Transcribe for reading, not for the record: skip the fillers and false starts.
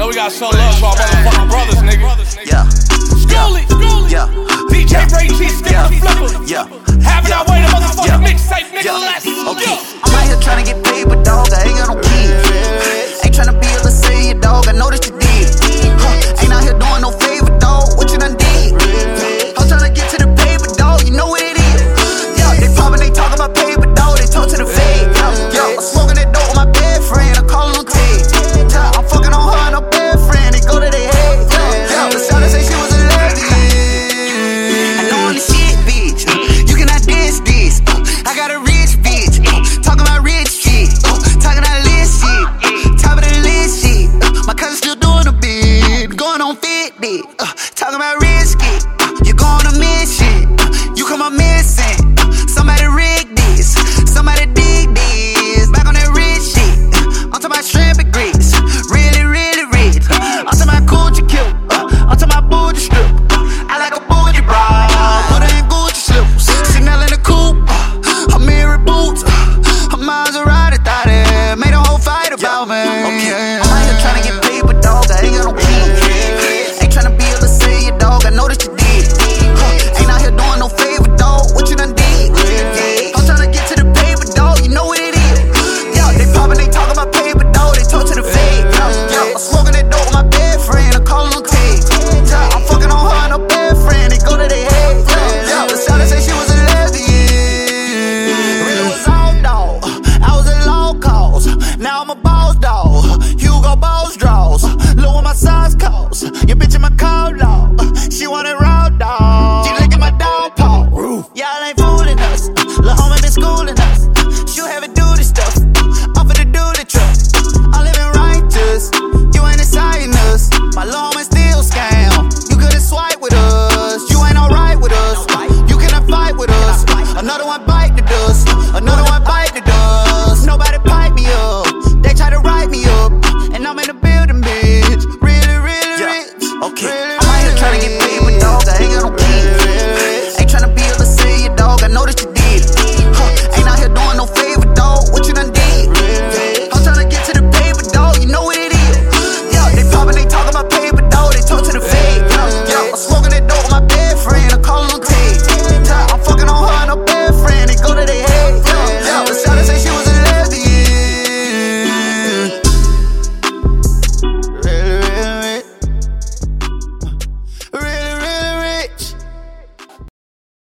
Know we gotta show love to our motherfucking brothers, nigga. Yeah. Schoolie, Yeah. DJ Ray G, Skipper the Flipper. Yeah. Having our way to motherfucking mixtape, nigga. Let's Okay. go. I'm out here tryna get paid, but dog, I ain't got no kids. Ain't tryna be able to say it, dog. I know that you did. Ain't out here doing no favor, dog. What you done did? I'm tryna get to the paper, dog. You know what it is. Yeah, they poppin', they talk about paper, dog. They talk to the fade. Yeah, I'm smoking that dope with my best friend. I'm calling on Ted. Yeah, I'm fucking on her and her best friend. They go to their head. Yeah, but Shawty say she was a lesbian. I know on the shit, bitch. You cannot diss this. I got a rich bitch. Talking about rich shit. Talking that list shit. Top of the list shit. My cousin still doing a bit. Going on 50. Talking about risky. You going to miss shit. You come up missing. Somebody rig this. Somebody dig this. Back on that rich shit. I'm talking about shrimp and grits. Really, really rich. I'm talking about Gucci kill. I'm talking about booty strip. I like a booty bra. Put her in Gucci slippers. Chanel in the coupe. Her mirror boots. Her Maserati thought it. Made a whole fight about me. Okay. I'm out here tryna get paid, but dog, I ain't got no kids. Ain't tryna be able to say it, dog. I know that you did. Ain't out here doing no favor, dog. What you done did? I'm tryna get to the paper, dog. You know what it is. Yeah, they poppin', they talk about paper, dog. They talk to the fade. Yeah, I'm smoking that dope with my best friend. I'm calling on Ted. Yeah, I'm fucking on her and her best friend. They go to their head. Yeah, but Shawty say she was a lesbian. Really was all dog. I was a low cause. Now I'm a boss dog. Hugo Boss draws. Look what my size costs. Your bitch